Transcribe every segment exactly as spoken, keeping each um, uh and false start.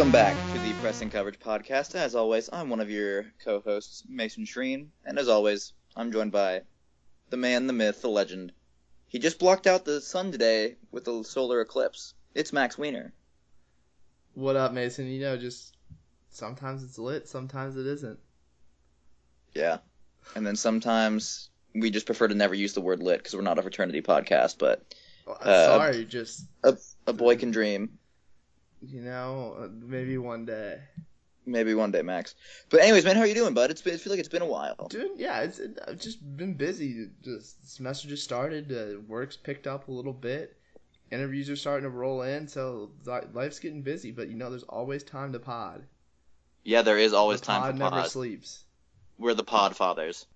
Welcome back to the Pressing Coverage Podcast. As always, I'm one of your co-hosts, Mason Shreen, and as always, I'm joined by the man, the myth, the legend. He just blocked out the sun today with a solar eclipse. It's Max Wiener. What up, Mason? You know, just sometimes it's lit, sometimes it isn't. Yeah, and then sometimes we just prefer to never use the word lit because we're not a fraternity podcast, but uh, sorry, just a, a boy can dream. You know, maybe one day. Maybe one day, Max. But anyways, man, how are you doing, bud? It's been, I feel like it's been a while. Dude, yeah, it's it, I've just been busy. Just the semester just started. Uh, work's picked up a little bit. Interviews are starting to roll in, so life's getting busy. But you know, there's always time to pod. Yeah, there is always the time pod for pod. never sleeps. We're the pod fathers.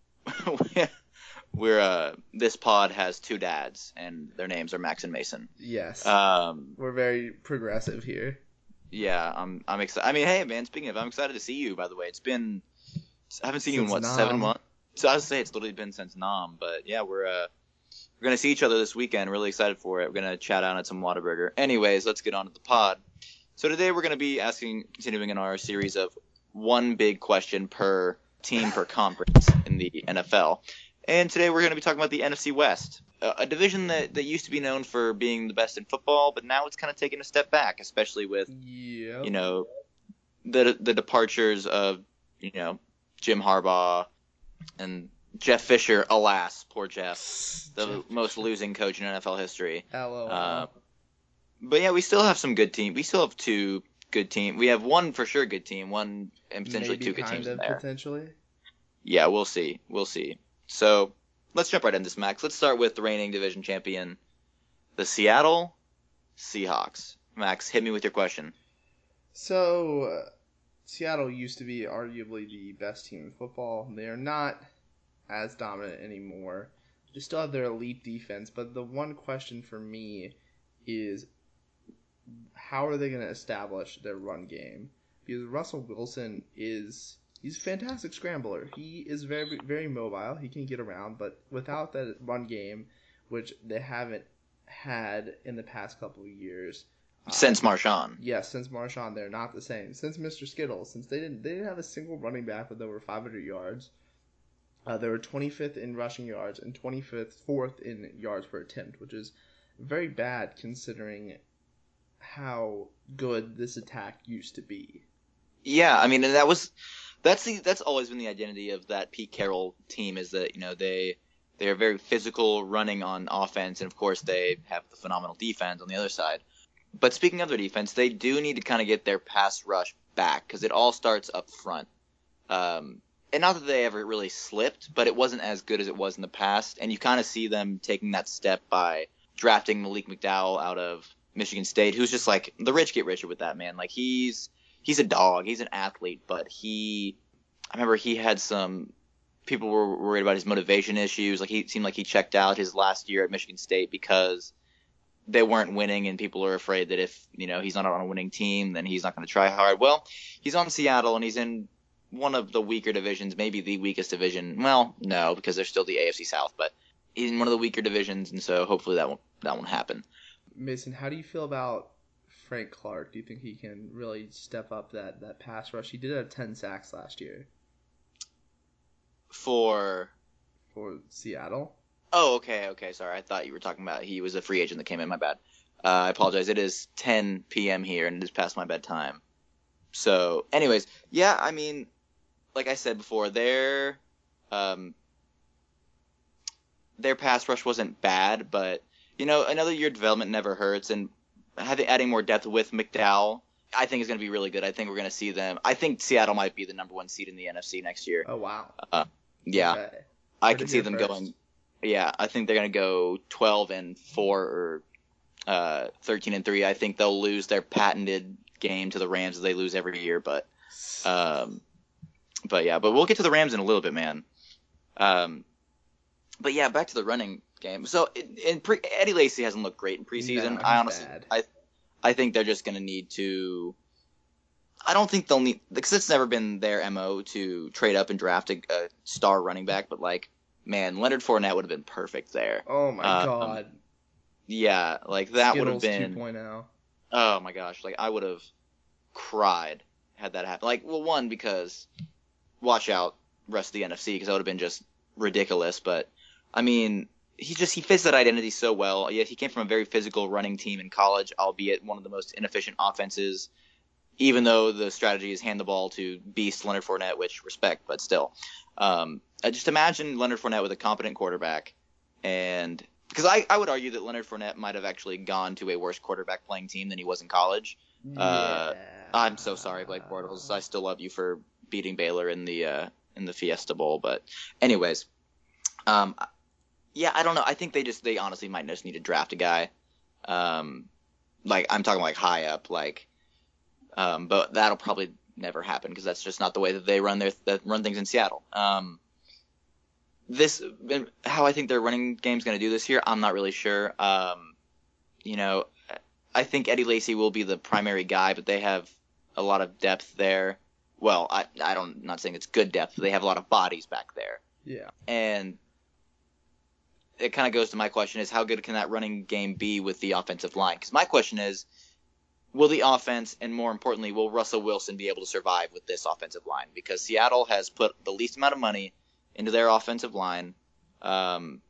We're uh, this pod has two dads, and their names are Max and Mason. Yes. Um, we're very progressive here. Yeah, I'm. I'm excited. I mean, hey, man. Speaking of, I'm excited to see you. By the way, it's been. I haven't seen since you in what Nam. seven months. So I was say it's literally been since Nam, but yeah, we're uh, we're gonna see each other this weekend. Really excited for it. We're gonna chat out at some Whataburger. Anyways, let's get on to the pod. So today we're gonna be asking, continuing in our series of one big question per team per conference in the N F L. And today we're going to be talking about the N F C West, a division that, that used to be known for being the best in football, but now it's kind of taken a step back, especially with, yep. you know, the the departures of, you know, Jim Harbaugh and Jeff Fisher. Alas, poor Jeff, the Jeff most Fisher. losing coach in N F L history. LOL. Uh, but yeah, we still have some good teams. We still have two good teams. We have one for sure good team, one and potentially Maybe two good kind teams of in there. Potentially. Yeah, we'll see. We'll see. So let's jump right into this, Max. Let's start with the reigning division champion, the Seattle Seahawks. Max, hit me with your question. So, uh, Seattle used to be arguably the best team in football. They are not as dominant anymore. They still have their elite defense, but the one question for me is how are they going to establish their run game? Because Russell Wilson is... He's a fantastic scrambler. He is very, very mobile. He can get around, but without that run game, which they haven't had in the past couple of years, since uh, Marshawn. Yes, since Marshawn, they're not the same. Since Mister Skittles, since they didn't, they didn't have a single running back with over five hundred yards. Uh, they were twenty-fifth in rushing yards and twenty-fifth, fourth in yards per attempt, which is very bad considering how good this attack used to be. Yeah, I mean, and that was. That's the that's always been the identity of that Pete Carroll team, is that, you know, they they are very physical, running on offense, and of course they have the phenomenal defense on the other side. But speaking of their defense, they do need to kind of get their pass rush back because it all starts up front. Um, and not that they ever really slipped, but it wasn't as good as it was in the past. And you kind of see them taking that step by drafting Malik McDowell out of Michigan State, who's just like, the rich get richer with that, man. Like, he's He's a dog. He's an athlete, but he – I remember he had some – people were worried about his motivation issues. Like, he seemed like he checked out his last year at Michigan State because they weren't winning, and people are afraid that if, you know, he's not on a winning team, then he's not going to try hard. Well, he's on Seattle, and he's in one of the weaker divisions, maybe the weakest division. Well, no, because they're still the A F C South, but he's in one of the weaker divisions, and so hopefully that won't, that won't happen. Mason, how do you feel about – Frank Clark? Do you think he can really step up that, that pass rush? He did have ten sacks last year. For? For Seattle. Oh, okay, okay. Sorry, I thought you were talking about he was a free agent that came in. My bad. Uh, I apologize. It is ten p.m. here, and it is past my bedtime. So, anyways, yeah, I mean, like I said before, their um, their pass rush wasn't bad, but, you know, another year of development never hurts, and having adding more depth with McDowell, I think is going to be really good. I think we're going to see them. I think Seattle might be the number one seed in the N F C next year. Oh, wow. Uh, yeah. Okay. I can see them first. going. Yeah, I think they're going to go twelve and four or uh, thirteen and three. I think they'll lose their patented game to the Rams as they lose every year. But, um, but yeah, but we'll get to the Rams in a little bit, man. Um, but yeah, back to the running game. So in, in pre, Eddie Lacy hasn't looked great in preseason. No, I honestly, bad. I, I think they're just going to need to. I don't think they'll need, because it's never been their M O to trade up and draft a, a star running back. But like, man, Leonard Fournette would have been perfect there. Oh my um, god. Yeah, like that would have Skittles been. two point oh. Oh my gosh, like I would have. cried had that happen. Like, well, one, because watch out, rest of the N F C, because that would have been just ridiculous. But, I mean, he just he fits that identity so well. Yeah, he came from a very physical running team in college, albeit one of the most inefficient offenses, even though the strategy is hand the ball to beast Leonard Fournette, which respect, but still. Um, I just imagine Leonard Fournette with a competent quarterback, and because I, I would argue that Leonard Fournette might have actually gone to a worse quarterback playing team than he was in college. Yeah. Uh, I'm so sorry, Blake Bortles. I still love you for beating Baylor in the uh, in the Fiesta Bowl, but anyways, um, yeah, I don't know. I think they just they honestly might just need to draft a guy, um, like I'm talking like high up, like, um, but that'll probably never happen because that's just not the way that they run their that run things in Seattle. Um, this how I think their running game's going to do this year, I'm not really sure. Um, you know, I think Eddie Lacy will be the primary guy, but they have a lot of depth there. Well, I I don't I'm not saying it's good depth, but they have a lot of bodies back there. Yeah. And it kind of goes to my question is how good can that running game be with the offensive line? Because my question is, will the offense, and more importantly, will Russell Wilson be able to survive with this offensive line? Because Seattle has put the least amount of money into their offensive line, um,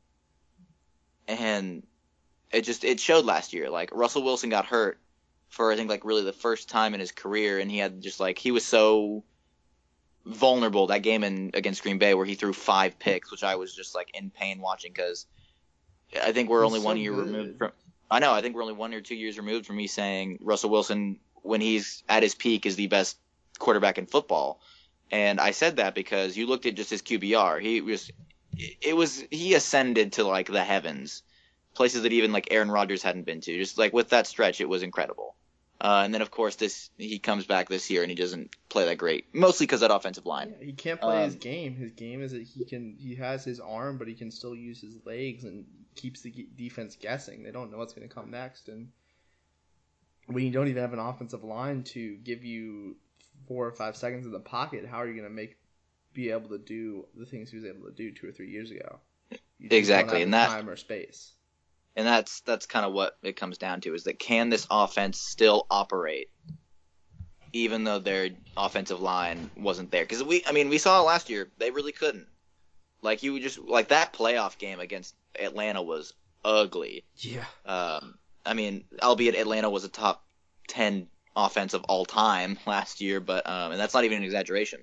and it just it showed last year. Like Russell Wilson got hurt for I think like really the first time in his career, and he had just like he was so vulnerable that game in against Green Bay where he threw five picks, which I was just like in pain watching because I think we're He's only so one year good. removed from. I know. I think we're only one or two years removed from me saying Russell Wilson, when he's at his peak, is the best quarterback in football. And I said that because you looked at just his Q B R. He was, it was, he ascended to like the heavens, places that even like Aaron Rodgers hadn't been to. Just like with that stretch, it was incredible. Uh, and then of course this he comes back this year and he doesn't play that great, mostly because that offensive line. Yeah, he can't play Um, his game. His game is that he can he has his arm, but he can still use his legs and keeps the ge- defense guessing. They don't know what's going to come next, and when you don't even have an offensive line to give you four or five seconds in the pocket, how are you going to make be able to do the things he was able to do two or three years ago? You just Exactly, don't have and the that- time or space. And that's that's kind of what it comes down to is that can this offense still operate even though their offensive line wasn't there? Because we, I mean, we saw it last year. They really couldn't. Like you would just like that playoff game against Atlanta was ugly. Yeah. Um, I mean, albeit Atlanta was a top ten offense of all time last year, but um, and that's not even an exaggeration.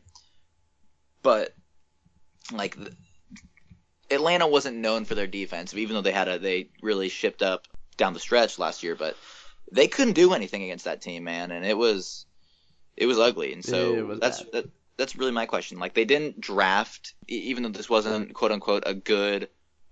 But like. The, Atlanta wasn't known for their defense, even though they had a they really shipped up down the stretch last year, but they couldn't do anything against that team, man, and it was it was ugly. And so It was that's bad. that, that's really my question. Like they didn't draft, e- even though this wasn't quote unquote a good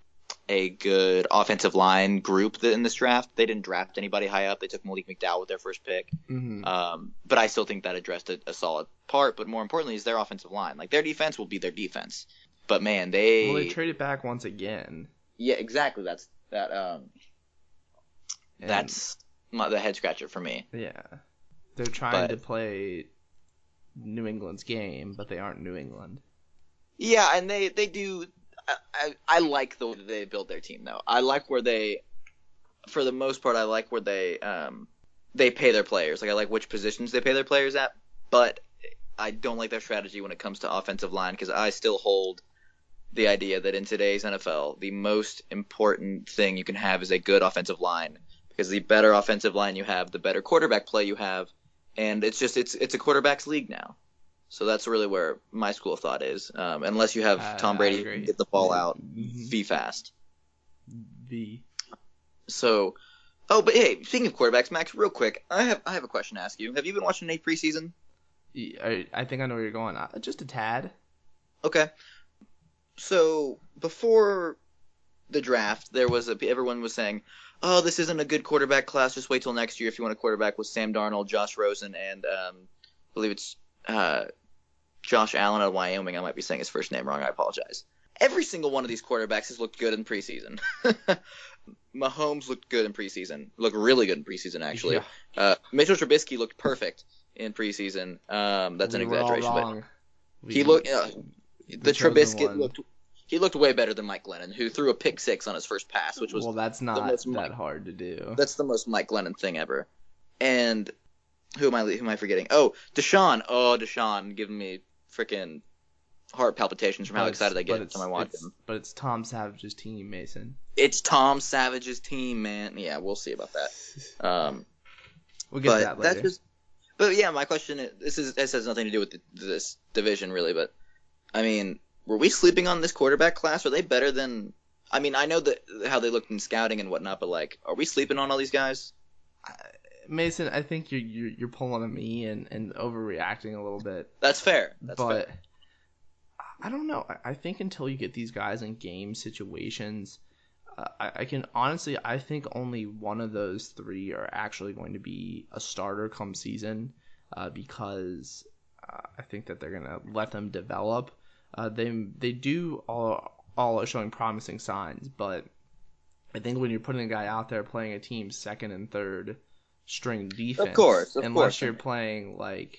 a good offensive line group that in this draft. They didn't draft anybody high up. They took Malik McDowell with their first pick. Mm-hmm. Um, but I still think that addressed a, a solid part. But more importantly, is their offensive line. Like their defense will be their defense. But man, they Well, they traded back once again. yeah, exactly. That's that. Um, and- that's my, the head scratcher for me. Yeah. They're trying But- to play New England's game, but they aren't New England. Yeah, and they they do. I, I, I like the way that they build their team though. I like where they, for the most part, I like where they um they pay their players. Like I like which positions they pay their players at. But I don't like their strategy when it comes to offensive line because I still hold the idea that in today's N F L, the most important thing you can have is a good offensive line because the better offensive line you have, the better quarterback play you have, and it's just it's it's a quarterback's league now. So that's really where my school of thought is. Um, unless you have I- Tom I Brady agree. get the ball out, Mhm. be fast. V. So, oh, but hey, speaking of quarterbacks, Max, real quick, I have I have a question to ask you. Have you been watching any preseason? I, I think I know where you're going. Uh, Just a tad. Okay. So before the draft, there was a everyone was saying, "Oh, this isn't a good quarterback class. Just wait till next year if you want a quarterback with Sam Darnold, Josh Rosen, and um, I believe it's uh, Josh Allen out of Wyoming. I might be saying his first name wrong. I apologize. Every single one of these quarterbacks has looked good in preseason. Mahomes looked good in preseason. Looked really good in preseason, actually. Yeah. Uh, Mitchell Trubisky looked perfect in preseason. Um, that's an We were all exaggeration, but wrong. he We- looked. Uh, the chosen Trubisky one. looked. He looked way better than Mike Glennon, who threw a pick six on his first pass, which was well, that's not most that Mike- hard to do. that's the most Mike Glennon thing ever. And who am I who am I forgetting? Oh, Deshaun. Oh, Deshaun, giving me freaking heart palpitations from how But it's- excited I but get it's, when I watch it's, him. But it's Tom Savage's team, Mason. It's Tom Savage's team, man. Yeah, we'll see about that. Um, We'll get but to that later. that's just. But yeah, my question is, this is this has nothing to do with the, this division really, but I mean, were we sleeping on this quarterback class? Are they better than? I mean, I know that how they looked in scouting and whatnot, but like, are we sleeping on all these guys? Mason, I think you're you're, you're pulling on me and, and overreacting a little bit. That's fair. That's but fair. I don't know. I, I think until you get these guys in game situations, uh, I, I can honestly, I think only one of those three are actually going to be a starter come season, uh, because uh, I think that they're gonna let them develop. Uh, they they do all all are showing promising signs, but I think when you're putting a guy out there playing a team's second and third string defense, Of course, of unless course. you're playing like,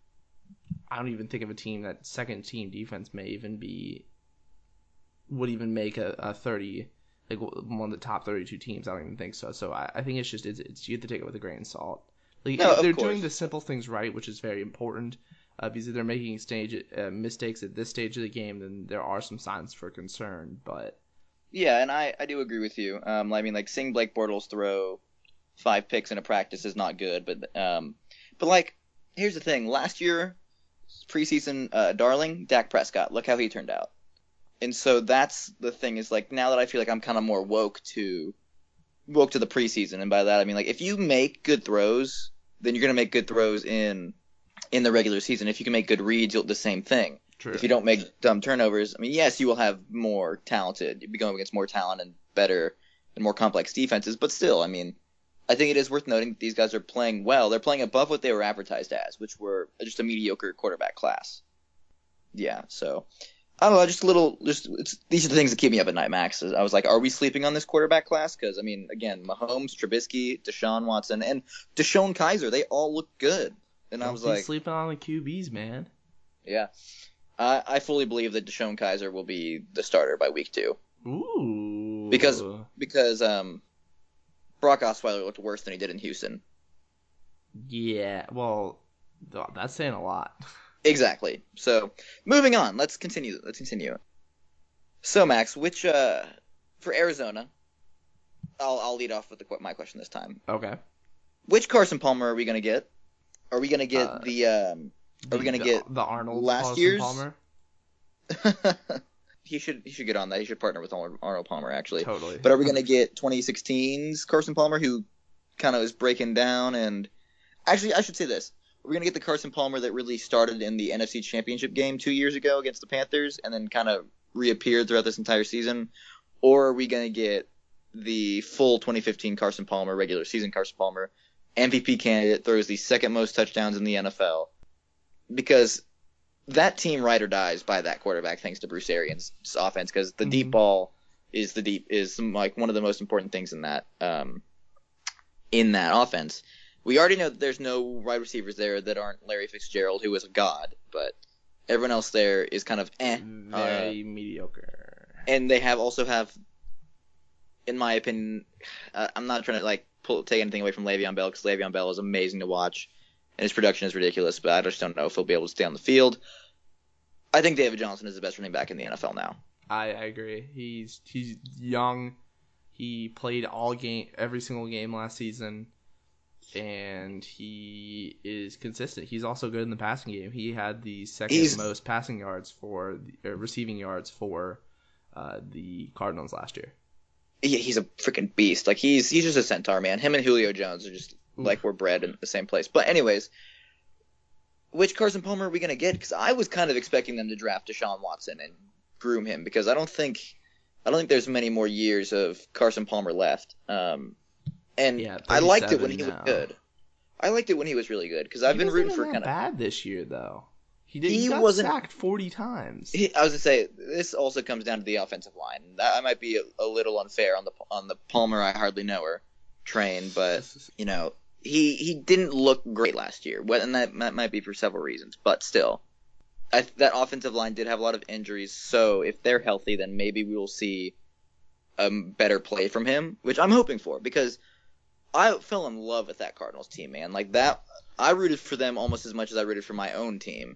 I don't even think of a team that second team defense may even be would even make a, a thirty, like one of the top thirty-two teams. I don't even think so. So I, I think it's just it's, it's you have to take it with a grain of salt. Like, No, of they're course. doing the simple things right, which is very important. Uh, because if they're making stage uh, mistakes at this stage of the game, then there are some signs for concern. But Yeah, and I, I do agree with you. Um, I mean, like seeing Blake Bortles throw five picks in a practice is not good, but um, but like here's the thing: last year, preseason uh, darling Dak Prescott. Look how he turned out. And so that's the thing is like now that I feel like I'm kind of more woke to woke to the preseason, and by that I mean like if you make good throws, then you're gonna make good throws in in the regular season. If you can make good reads, you'll do the same thing. true. If you don't make dumb turnovers, I mean, yes, you will have more talented. You'll be going against more talent and better and more complex defenses, but still, I mean, I think it is worth noting that these guys are playing well. They're playing above what they were advertised as, which were just a mediocre quarterback class. Yeah, so I don't know, just a little. Just it's, these are the things that keep me up at night, Max. I was like, are we sleeping on this quarterback class? Because I mean, again, Mahomes, Trubisky, Deshaun Watson, and Deshaun Kaiser, they all look good. And I Don't was be like, sleeping on the Q Bs, man. yeah, I, I fully believe that Deshaun Kaiser will be the starter by week two. Ooh. Because because um, Brock Osweiler looked worse than he did in Houston. Yeah, well, th- that's saying a lot. Exactly. So moving on, let's continue. Let's continue. So Max, which uh, for Arizona, I'll I'll lead off with the, my question this time. Okay. Which Carson Palmer are we gonna get? Are we gonna get Uh, the um? Are we The- gonna the, get the Arnold last Carson year's? Palmer? he should he should get on that. He should partner with Arnold Arnold Palmer actually. Totally. But are we gonna get twenty sixteen's Carson Palmer, who kind of is breaking down? And actually, I should say this: we're gonna get the Carson Palmer that really started in the N F C Championship game two years ago against the Panthers, and then kind of reappeared throughout this entire season, or are we gonna get the full twenty fifteen Carson Palmer, regular season Carson Palmer, M V P candidate, throws the second most touchdowns in the N F L? Because that team ride or dies by that quarterback, thanks to Bruce Arians' offense. Because the Mhm. deep ball is the deep is some, like one of the most important things in that um, in that offense. We already know that there's no wide receivers there that aren't Larry Fitzgerald, who is a god, but everyone else there is kind of eh. Very mediocre. And they have also have, in my opinion, uh, I'm not trying to like pull take anything away from Le'Veon Bell, because Le'Veon Bell is amazing to watch, and his production is ridiculous. But I just don't know if he'll be able to stay on the field. I think David Johnson is the best running back in the N F L now. I, I agree. He's he's young. He played all game, every single game last season, and he is consistent. He's also good in the passing game. He had the second He's- most passing yards for the, uh, receiving yards for uh, the Cardinals last year. He, he's a freaking beast. Like he's he's just a centaur, man. Him and Julio Jones are just Oof. like we're bred in the same place. But anyways, which Carson Palmer are we gonna get? Because I was kind of expecting them to draft Deshaun Watson and groom him, because I don't think I don't think there's many more years of Carson Palmer left. Um, and Yeah, I liked it when he thirty-seven was now. good. I liked it when he was really good, because I've He been wasn't rooting for that kind of. bad this year though. He did. He He, got wasn't- sacked forty times. He, I was gonna say this also comes down to the offensive line. That I might be a, a little unfair on the on the Palmer I hardly know her train, but you know he he didn't look great last year, Well, and that, that might be for several reasons. But still, I, that offensive line did have a lot of injuries. So if they're healthy, then maybe we will see a better play from him, which I'm hoping for, because I fell in love with that Cardinals team, man. Like that, I rooted for them almost as much as I rooted for my own team,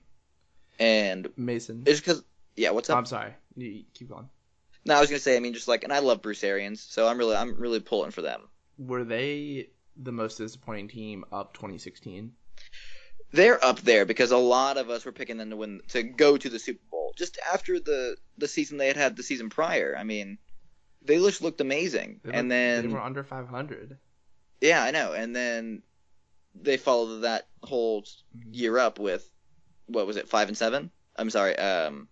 and Mason. it's because yeah. What's Oh, up? I'm sorry. You keep going. No, I was gonna say. I mean, just like, and I love Bruce Arians, so I'm really, I'm really pulling for them. Were they the most disappointing team of twenty sixteen? They're up there because a lot of us were picking them to win, to go to the Super Bowl just after the the season they had had the season prior. I mean, they just looked amazing, They and looked- then they were under five hundred. yeah, I know, and then they followed that whole year up with what was it, five and seven? I'm sorry, um,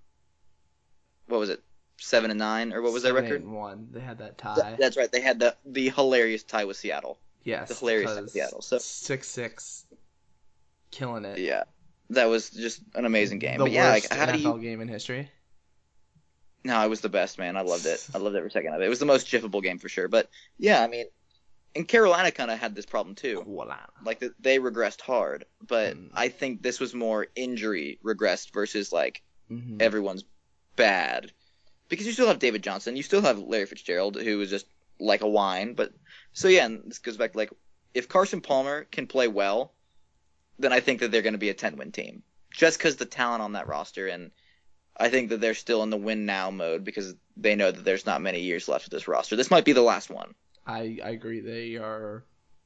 what was it, seven and nine, or what was their Seven, record? eight, and one. They had that tie. Th- that's right, they had the the hilarious tie with Seattle. yes, the hilarious tie because with Seattle. So six six, killing it. yeah, that was just an amazing game. The but yeah, like, worst how N F L do you? game in history. No, it was the best, man. I loved it. I loved every second of it. It was the most jiffable game for sure. But yeah, I mean, and Carolina kind of had this problem too. Voila. Like the, they regressed hard, but Mm. I think this was more injury regressed versus like Mm-hmm. everyone's bad, because you still have David Johnson, you still have Larry Fitzgerald, who was just like a wine. But so yeah, and this goes back to like, if Carson Palmer can play well, then I think that they're going to be a ten win team, just because the talent on that roster, and I think that they're still in the win now mode because they know that there's not many years left of this roster. This might be the last one. I, I agree. They are.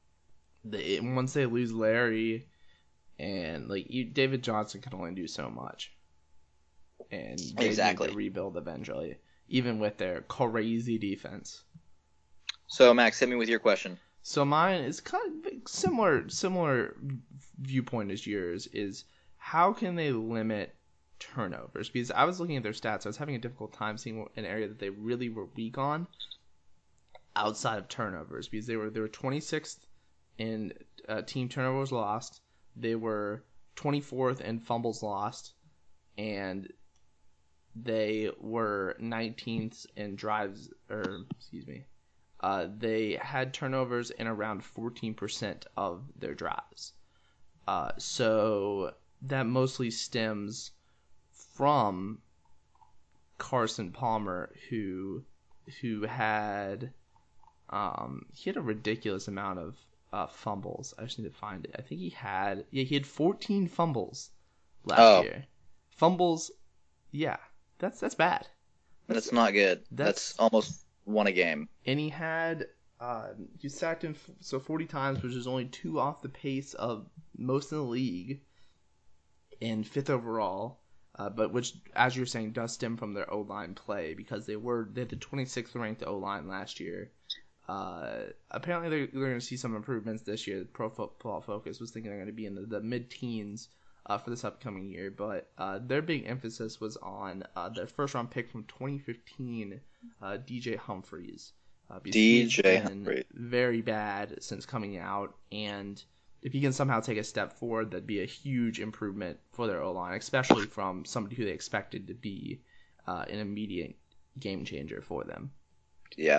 They once they lose Larry, and like you, David Johnson can only do so much, and they Exactly. need to rebuild eventually, even with their crazy defense. So Max, hit me with your question. So mine is kind of similar similar viewpoint as yours. Is how can they limit turnovers? Because I was looking at their stats, I was having a difficult time seeing an area that they really were weak on outside of turnovers, because they were they were twenty-sixth in uh, team turnovers lost, they were twenty-fourth in fumbles lost, and they were nineteenth in drives, or excuse me, uh, they had turnovers in around fourteen percent of their drives. Uh, so that mostly stems from Carson Palmer, who who had um, he had a ridiculous amount of uh, fumbles. I just need to find it. I think he had yeah he had fourteen fumbles last Oh. year. Fumbles, yeah, that's that's bad. That's not good. that's- That's, almost one a game. And he had uh, he sacked him f- so forty times, which is only two off the pace of most in the league, and fifth overall. Uh, but which, as you're saying, does stem from their O-line play, because they were they had the twenty-sixth ranked O-line last year. Uh, apparently, they're, they're going to see some improvements this year. Pro Football Focus was thinking they're going to be in the, the mid-teens uh, for this upcoming year, but uh, their big emphasis was on uh, their first-round pick from twenty fifteen, uh, D J Humphries. Uh, because he's D J been Humphries. very bad since coming out, and if he can somehow take a step forward, that'd be a huge improvement for their O-line, especially from somebody who they expected to be uh, an immediate game changer for them. Yeah.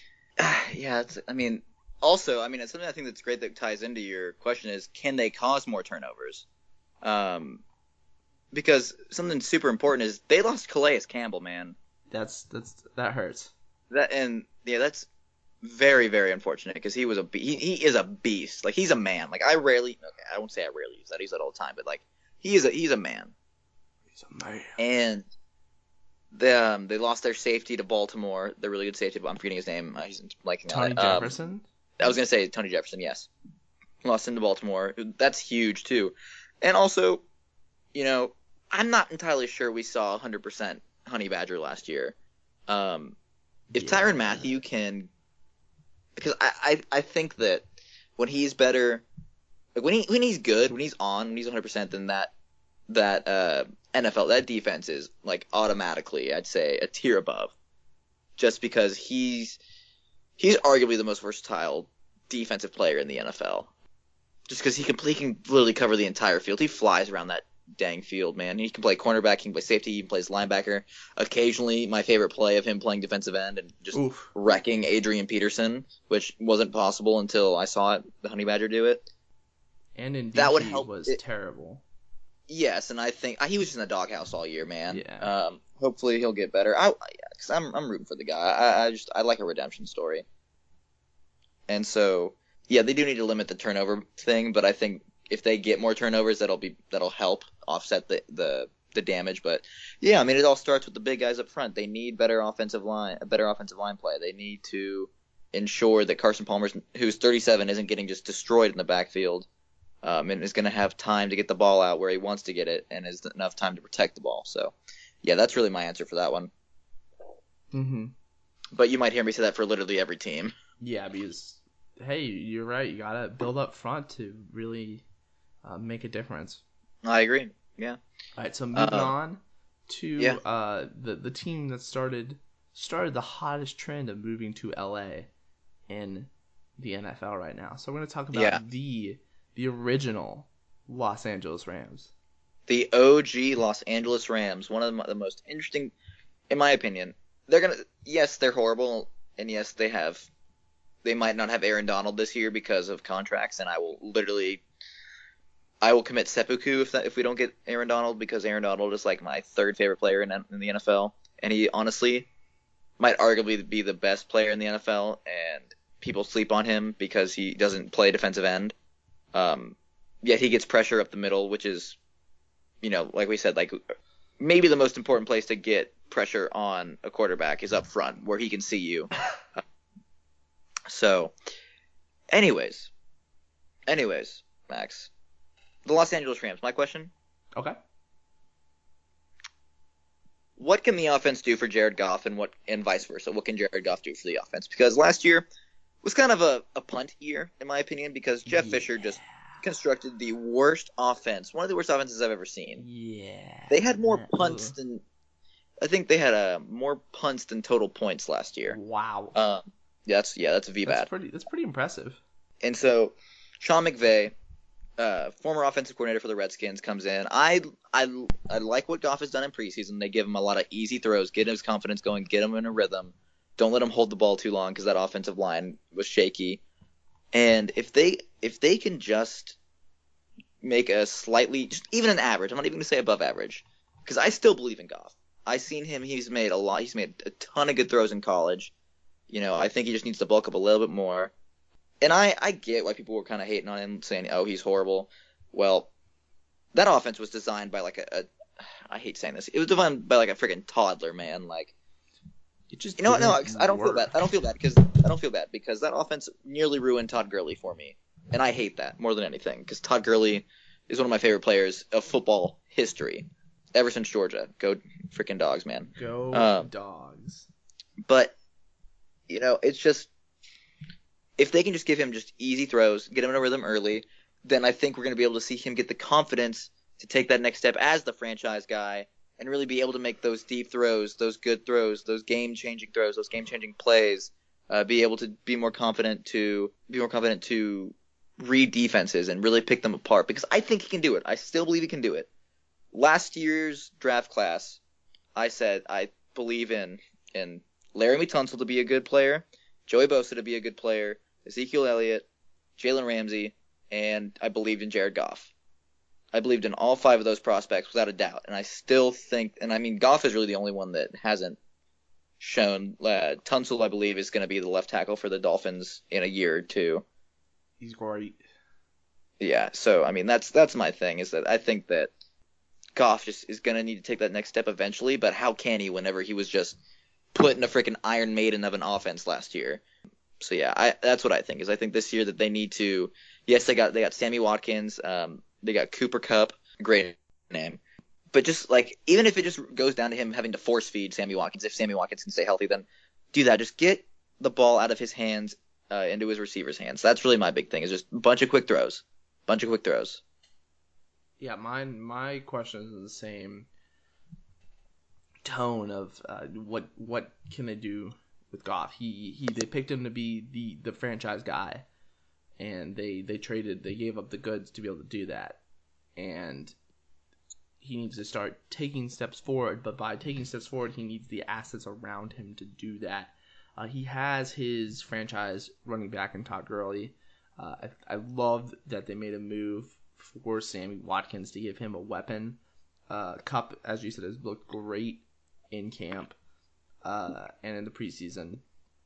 Yeah, it's, I mean, also, I mean, it's something I think that's great that ties into your question is, can they cause more turnovers? Um, because something super important is they lost Calais Campbell, man. That's that's that hurts. That and yeah, that's very very unfortunate because he was a be- he, he is a beast. Like he's a man. Like I rarely, okay, I won't say I rarely use that. I use that all the time, but like he is a he's a man. He's a man. And they um, they lost their safety to Baltimore. They're really good safety, but I'm forgetting his name. Uh, he's blanking on Tony it. Um, Jefferson. I was gonna say Tony Jefferson. Yes, lost him to Baltimore. That's huge too. And also, you know, I'm not entirely sure we saw one hundred percent Honey Badger last year. Um, if Yeah. Tyrann Mathieu can, because I, I I think that when he's better, like when he when he's good, when he's on, when he's one hundred percent, then that that uh, N F L, that defense is like automatically, I'd say, a tier above, just because he's he's arguably the most versatile defensive player in the N F L. Just because he can he can literally cover the entire field. He flies around that dang field, man. He can play cornerback, he can play safety, he plays linebacker. Occasionally, my favorite play of him playing defensive end and just Oof. wrecking Adrian Peterson, which wasn't possible until I saw it, the Honey Badger do it. And in That would D C help was it- terrible. Yes, and I think he was just in the doghouse all year, man. Yeah. Um, hopefully he'll get better. I, yeah, cause I'm I'm rooting for the guy. I, I just I like a redemption story. And so yeah, they do need to limit the turnover thing, but I think if they get more turnovers, that'll be that'll help offset the the the damage. But yeah, I mean, it all starts with the big guys up front. They need better offensive line, a better offensive line play. They need to ensure that Carson Palmer, who's thirty-seven, isn't getting just destroyed in the backfield, um, and is going to have time to get the ball out where he wants to get it, and has enough time to protect the ball. So, yeah, that's really my answer for that one. Mm-hmm. But you might hear me say that for literally every team. Yeah, because hey, you're right. You gotta build up front to really uh, make a difference. I agree. Yeah. All right, so moving Uh, on to yeah. uh, the the team that started started the hottest trend of moving to L A in the N F L right now. So we're going to talk about Yeah. the the original Los Angeles Rams. The O G Los Angeles Rams, one of the, the most interesting, in my opinion. They're gonna, yes, they're horrible, and yes, they have, they might not have Aaron Donald this year because of contracts, and I will literally, I will commit seppuku if that, if we don't get Aaron Donald, because Aaron Donald is like my third favorite player in, in the N F L, and he honestly might arguably be the best player in the N F L, and people sleep on him because he doesn't play defensive end. Um, yet he gets pressure up the middle, which is, you know, like we said, like maybe the most important place to get pressure on a quarterback is up front, where he can see you. So, anyways, anyways, Max, the Los Angeles Rams. My question: Okay. what can the offense do for Jared Goff, and what, and vice versa? What can Jared Goff do for the offense? Because last year was kind of a, a punt year, in my opinion, because Jeff Yeah. Fisher just constructed the worst offense, one of the worst offenses I've ever seen. Yeah. They had more man, punts ugh. than I think they had uh, more punts than total points last year. Wow. Um, yeah, that's yeah, that's a V that's BAT. pretty. That's pretty impressive. And so, Sean McVay, uh, former offensive coordinator for the Redskins, comes in. I I I like what Goff has done in preseason. They give him a lot of easy throws, get his confidence going, get him in a rhythm. Don't let him hold the ball too long because that offensive line was shaky. And if they if they can just make a slightly, just even an average, I'm not even going to say above average, because I still believe in Goff. I've seen him. He's made a lot. He's made a ton of good throws in college. You know, I think he just needs to bulk up a little bit more. And I, I get why people were kind of hating on him, saying, "Oh, he's horrible." Well, that offense was designed by like a, a I hate saying this. It was designed by like a freaking toddler, man. Like, It just you know what? No, didn't I don't feel work. bad. I don't feel bad because I don't feel bad because that offense nearly ruined Todd Gurley for me, and I hate that more than anything because Todd Gurley is one of my favorite players of football history, ever since Georgia. Go freaking Dogs, man. Go Um, Dogs. But you know, it's just if they can just give him just easy throws, get him in a rhythm early, then I think we're going to be able to see him get the confidence to take that next step as the franchise guy and really be able to make those deep throws, those good throws, those game-changing throws, those game-changing plays. Uh, be able to be more confident to be more confident to read defenses and really pick them apart because I think he can do it. I still believe he can do it. Last year's draft class, I said I believe in in Larry Tunsil to be a good player, Joey Bosa to be a good player, Ezekiel Elliott, Jalen Ramsey, and I believed in Jared Goff. I believed in all five of those prospects without a doubt, and I still think, and I mean, Goff is really the only one that hasn't shown. Uh, Tunsil, I believe, is going to be the left tackle for the Dolphins in a year or two. He's great. Yeah, so I mean, that's that's my thing is that I think that Goff just is going to need to take that next step eventually, but how can he whenever he was just put in a freaking Iron Maiden of an offense last year? So yeah, I, that's what I think is I think this year that they need to. Yes, they got they got Sammy Watkins, um, they got Cooper Kupp, great name, but just like even if it just goes down to him having to force feed Sammy Watkins, if Sammy Watkins can stay healthy, then do that. Just get the ball out of his hands uh, into his receiver's hands. That's really my big thing is just a bunch of quick throws, bunch of quick throws. Yeah, mine. My question is in the same tone of uh, what what can they do with Goff? He he they picked him to be the, the franchise guy, and they they traded they gave up the goods to be able to do that, and he needs to start taking steps forward. But by taking steps forward, he needs the assets around him to do that. Uh, he has his franchise running back in Todd Gurley. Uh, I, I love that they made a move for Sammy Watkins to give him a weapon. Uh, Kupp, as you said, has looked great in camp uh, and in the preseason.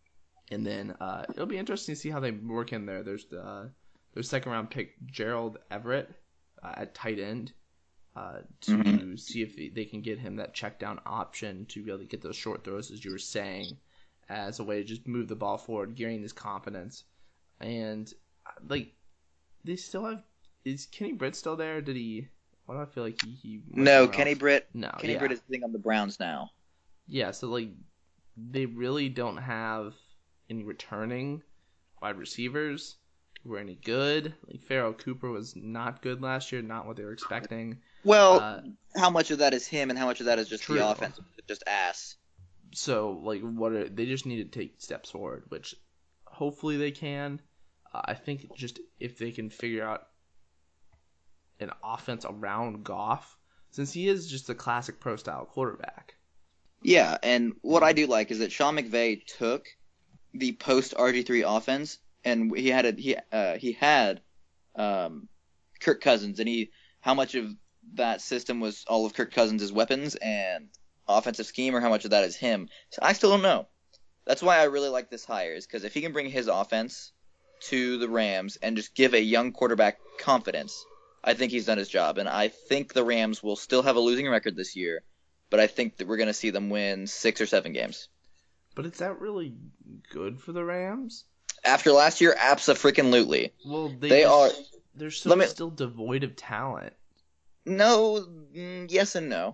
And then uh, it'll be interesting to see how they work in there. There's the uh, their second round pick Gerald Everett uh, at tight end uh, to Mm-hmm. see if they can get him that check down option to be able to get those short throws, as you were saying, as a way to just move the ball forward, gearing his confidence. And like they still have is Kenny Britt still there? Did he? Why do I feel like he he went No, somewhere Kenny else? Britt. No, Kenny yeah. Britt is sitting on the Browns now. Yeah, so like they really don't have any returning wide receivers who are any good. Like Pharaoh Cooper was not good last year, not what they were expecting. Well, Uh, how much of that is him, and how much of that is just True. the offense, just ass? So like what are, they just need to take steps forward, which hopefully they can. Uh, I think just if they can figure out an offense around Goff, since he is just a classic pro style quarterback. Yeah, and what I do like is that Sean McVay took the post R G three offense, and he had a, he uh, he had um, Kirk Cousins, and he how much of that system was all of Kirk Cousins' weapons and offensive scheme, or how much of that is him? So I still don't know. That's why I really like this hire, is because if he can bring his offense to the Rams and just give a young quarterback confidence, I think he's done his job. And I think the Rams will still have a losing record this year, but I think that we're going to see them win six or seven games. But is that really good for the Rams? After last year, abso-freaking-lutely. Well, they, They just, are. They're so Let me- still devoid of talent. No, mm, yes and no.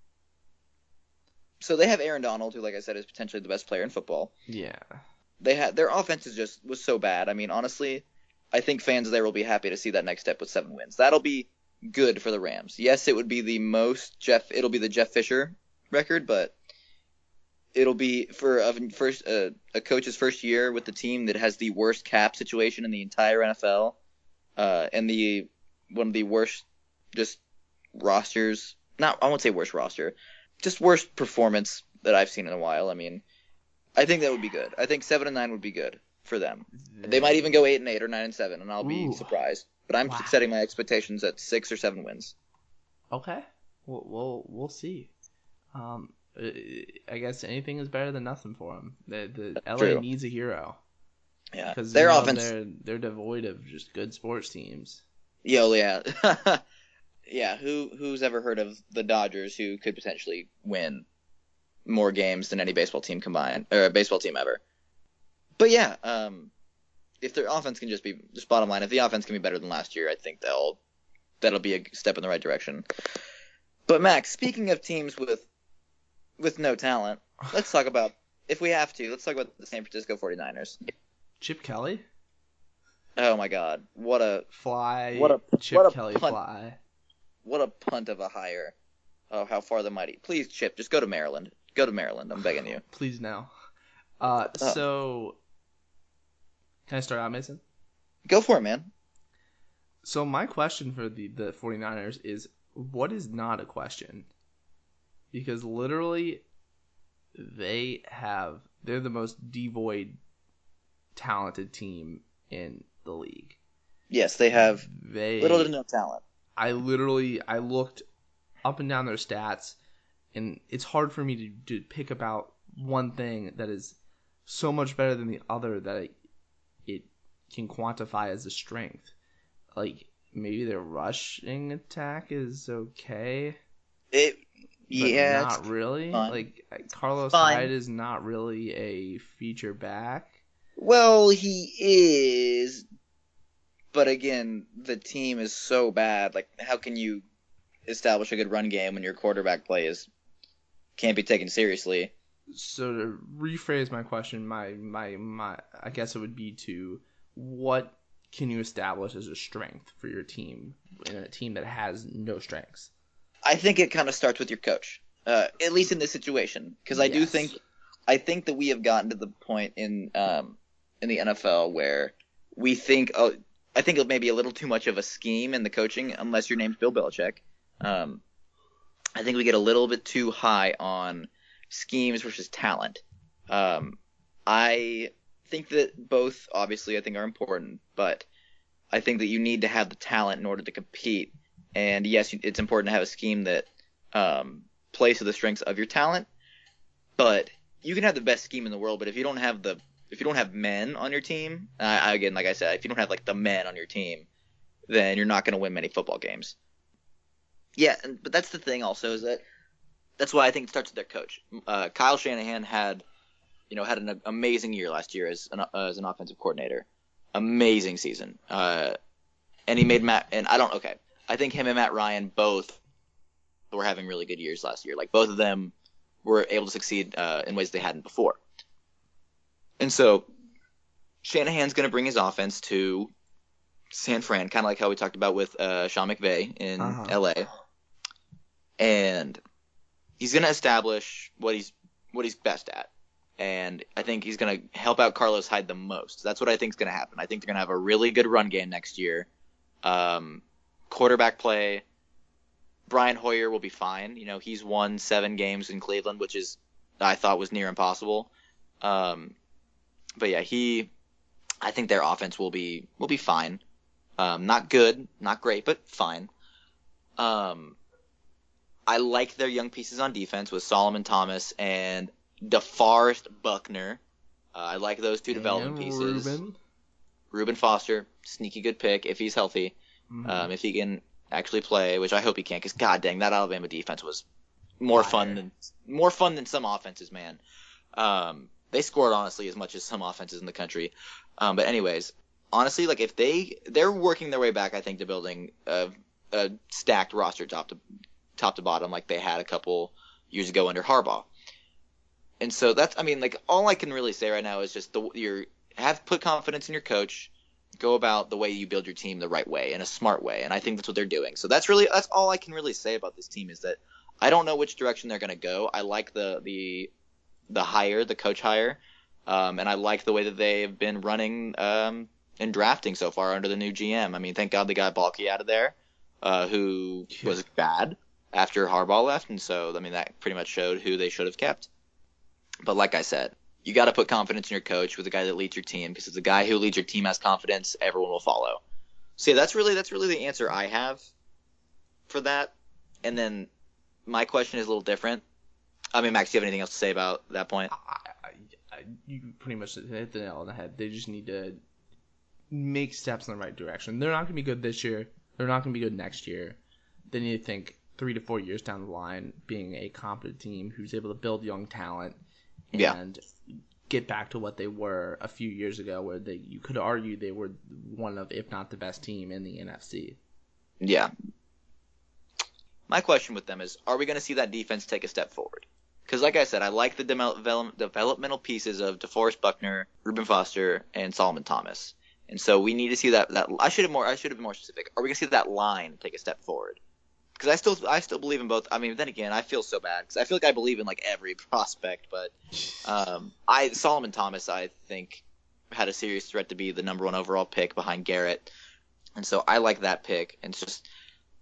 So they have Aaron Donald, who, like I said, is potentially the best player in football. Yeah. They had their offense is just was so bad. I mean, honestly, I think fans there will be happy to see that next step with seven wins. That'll be good for the Rams. Yes, it would be the most Jeff. It'll be the Jeff Fisher record, but it'll be for a first uh, a coach's first year with the team that has the worst cap situation in the entire N F L, uh, and the one of the worst just rosters. Not I won't say worst roster, just worst performance that I've seen in a while. I mean, I think that would be good. I think seven and nine would be good for them. They might even go eight and eight or nine and seven, and I'll be Ooh. surprised. But I'm Wow. setting my expectations at six or seven wins. Okay. We'll we'll, we'll see. Um, uh, I guess anything is better than nothing for them. The the L A True. needs a hero Yeah, because their you know, offense. they're they're devoid of just good sports teams. Yo, yeah, yeah. Who who's ever heard of the Dodgers, who could potentially win more games than any baseball team combined, or a baseball team ever? But yeah, um, if their offense can just be just bottom line, if the offense can be better than last year, I think they'll that'll be a step in the right direction. But Max, speaking of teams with with no talent, let's talk about, if we have to, let's talk about the San Francisco forty-niners. Chip Kelly, Oh my God, what a fly. What a- Chip what a Kelly punt. fly. what a punt of a hire. Oh, how far the mighty. Please, Chip, just go to Maryland. Go to Maryland. I'm begging you. Please no. Uh, Oh. so can I start out, Mason? Go for it, man. So my question for the, the forty-niners is, what is not a question? Because literally they have they're the most devoid talented team in the league. Yes, they have They little to no talent. I literally I looked up and down their stats, and it's hard for me to, to pick about one thing that is so much better than the other that it, it can quantify as a strength. Like maybe their rushing attack is okay, It, but yeah, not it's really. fine. Like Carlos Fine. Hyde is not really a feature back. well, he is, but again, the team is so bad. Like, how can you establish a good run game when your quarterback play is can't be taken seriously? So to rephrase my question, my my my I guess it would be to what can you establish as a strength for your team in a team that has no strengths? I think it kind of starts with your coach, uh, at least in this situation, because I do Yes. think, I think that we have gotten to the point in um, in the N F L where we think, oh, I think it may be a little too much of a scheme in the coaching, unless your name's Bill Belichick. Um, I think we get a little bit too high on schemes versus talent. Um, I think that both, obviously, I think are important, but I think that you need to have the talent in order to compete. And yes, it's important to have a scheme that um, plays to the strengths of your talent, but you can have the best scheme in the world, but if you don't have the if you don't have men on your team, uh, again, like I said, if you don't have like the men on your team, then you're not going to win many football games. Yeah, and, but that's the thing also is that that's why I think it starts with their coach. Uh, Kyle Shanahan had, you know, had an amazing year last year as an, uh, as an offensive coordinator. Amazing season. Uh, and he made Matt, and I don't, okay, I think him and Matt Ryan both were having really good years last year. Like both of them were able to succeed uh, in ways they hadn't before. And so Shanahan's going to bring his offense to San Fran, kind of like how we talked about with uh, Sean McVay in Uh-huh. L A. And he's going to establish what he's what he's best at. And I think he's going to help out Carlos Hyde the most. That's what I think is going to happen. I think they're going to have a really good run game next year. Um, quarterback play, Brian Hoyer will be fine. You know, he's won seven games in Cleveland, which is I thought was near impossible. Um, but yeah, he, I think their offense will be will be fine. Um, not good, not great, but fine. Um, I like their young pieces on defense with Solomon Thomas and DeForest Buckner. Uh, I like those two development And pieces. Reuben. Reuben Foster, sneaky good pick if he's healthy. Mm-hmm. Um, if he can actually play, which I hope he can, because god dang, that Alabama defense was more Fire. fun than more fun than some offenses, man. Um, they scored honestly as much as some offenses in the country. Um, but anyways, honestly, like if they they're working their way back, I think to building a, a stacked roster top to top to bottom, like they had a couple years ago under Harbaugh. And so that's, I mean, like all I can really say right now is just the you're have put confidence in your coach. Go about the way you build your team the right way, in a smart way, and I think that's what they're doing. So that's really that's all I can really say about this team is that I don't know which direction they're going to go. I like the the the hire, the coach hire, um, and I like the way that they've been running um, and drafting so far under the new G M. I mean, thank God they got Balky out of there, uh, who Yeah. was bad after Harbaugh left, and so I mean that pretty much showed who they should have kept. But like I said, you got to put confidence in your coach with the guy that leads your team, because if the guy who leads your team has confidence, everyone will follow. So yeah, that's really that's really the answer I have for that. And then my question is a little different. I mean, Max, do you have anything else to say about that point? I, I, I, you pretty much hit the nail on the head. They just need to make steps in the right direction. They're not going to be good this year. They're not going to be good next year. They need to think three to four years down the line, being a competent team who's able to build young talent and Yeah. get back to what they were a few years ago, where they you could argue they were one of, if not the best team in the N F C. Yeah. My question with them is, are we going to see that defense take a step forward? Because like I said, I like the develop, developmental pieces of DeForest Buckner, Reuben Foster, and Solomon Thomas. And so we need to see that. that I should have more. I should have been more specific. Are we going to see that line take a step forward? Because I still, I still believe in both. I mean, then again, I feel so bad because I feel like I believe in like every prospect, but um, I Solomon Thomas, I think, had a serious threat to be the number one overall pick behind Garrett, and so I like that pick. And it's just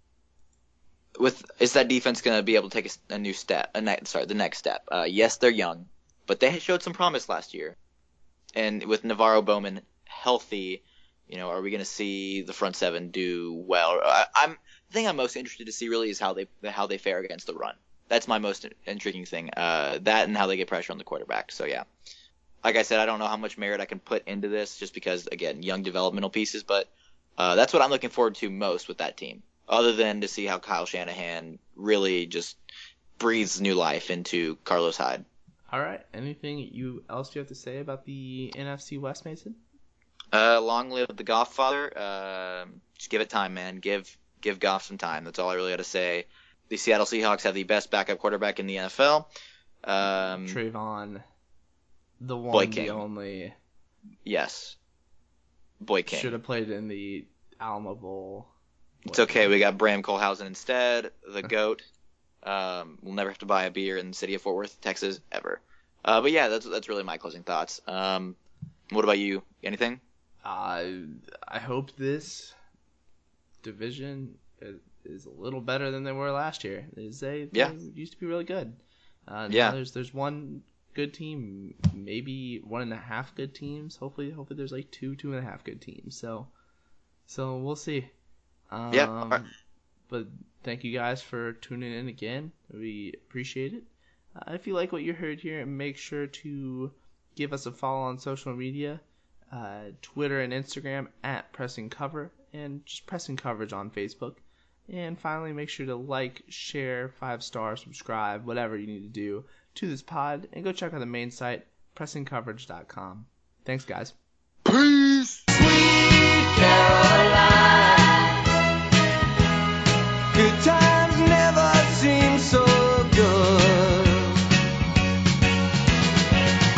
with is that defense going to be able to take a, a new step? A ne- sorry, the next step. Uh, yes, they're young, but they showed some promise last year, and with Navarro Bowman healthy, you know, are we going to see the front seven do well? I, I'm the thing I'm most interested to see really is how they how they fare against the run. That's my most intriguing thing. Uh, that and how they get pressure on the quarterback. So yeah, like I said, I don't know how much merit I can put into this, just because again, young developmental pieces. But uh, that's what I'm looking forward to most with that team, other than to see how Kyle Shanahan really just breathes new life into Carlos Hyde. All right. Anything you else you have to say about the N F C West, Mason? Uh, long live the Gofffather. Uh, just give it time, man. Give give Goff some time. That's all I really got to say. The Seattle Seahawks have the best backup quarterback in the N F L. Um, Trayvon, the one, Boy the King. only, yes. Boy King. should have played in the Alamo Bowl. It's okay. We got Bram Colhausen instead. The GOAT. Um, we'll never have to buy a beer in the city of Fort Worth, Texas, ever. Uh, but yeah, that's that's really my closing thoughts. Um, what about you? Anything? Uh, I hope this division is, is a little better than they were last year. They, they Yeah. used to be really good. Uh, Yeah. Now there's there's one good team, maybe one and a half good teams. Hopefully, hopefully there's like two, two and a half good teams. So, so we'll see. Um, Yeah. All right. But thank you guys for tuning in again. We appreciate it. Uh, if you like what you heard here, make sure to give us a follow on social media, uh, Twitter and Instagram at Pressing Cover, and just Pressing Coverage on Facebook. And finally, make sure to like, share, five star, subscribe, whatever you need to do to this pod, and go check out the main site, pressing coverage dot com. Thanks, guys. Peace. Sweet Caroline.